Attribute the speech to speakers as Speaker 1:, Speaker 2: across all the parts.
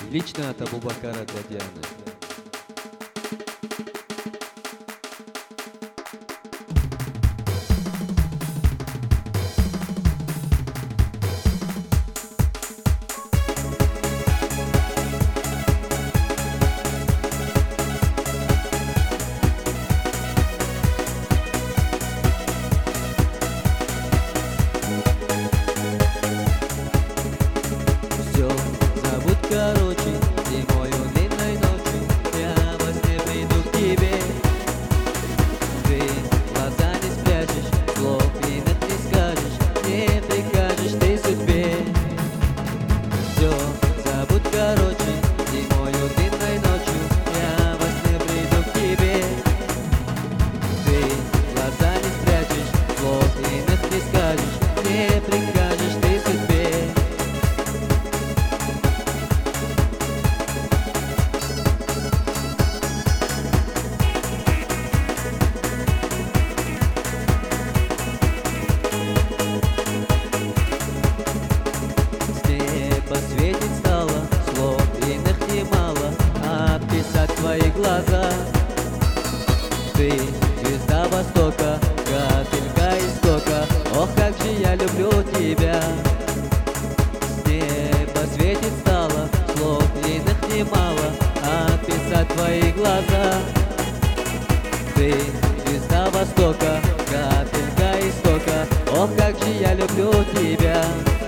Speaker 1: Лично от Абубакара для Дианы.
Speaker 2: Все забудь, короче, зимою длинной ночью я во сне приду к тебе. Ты глаза не спрячешь, слов иных не скажешь, не прикажешь ты судьбе. Все забудь, короче, зимою длинной ночью я во сне приду к тебе. Ты глаза не спрячешь, слов иных не скажешь, не прикажешь ты судьбе. Посветит стало, слов иных немало, описать твои глаза. Ты звезда Востока, капелька истока, ох, как же я люблю тебя. С неба светит стало, слов иных немало, описать твои глаза. Ты звезда Востока, капелька истока, ох, как же я люблю тебя.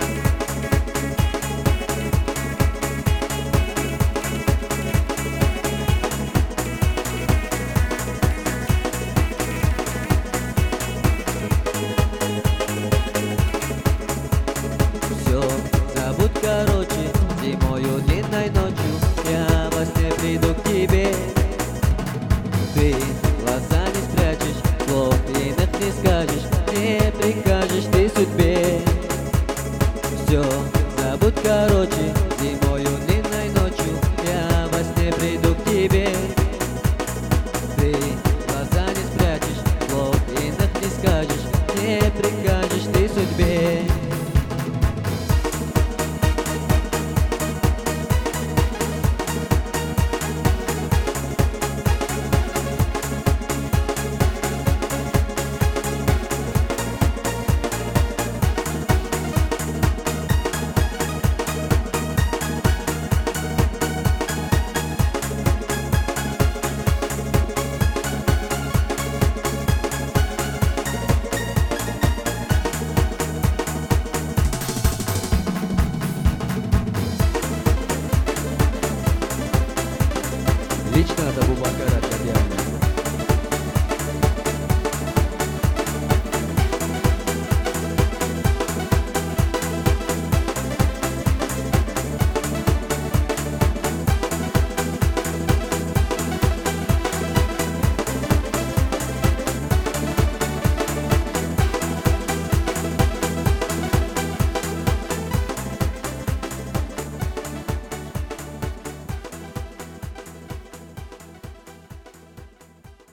Speaker 2: Все забудь, короче, зимою длинной ночью я во сне приду к тебе. Ты глаза не спрячешь, слов иных не скажешь, не прикажешь ты судьбе. Все забудь, короче, зимою длинной ночью я во сне приду к тебе. Ты глаза не спрячешь, слов иных не скажешь, не прикажешь ты судьбе.
Speaker 1: Лично от Абубакара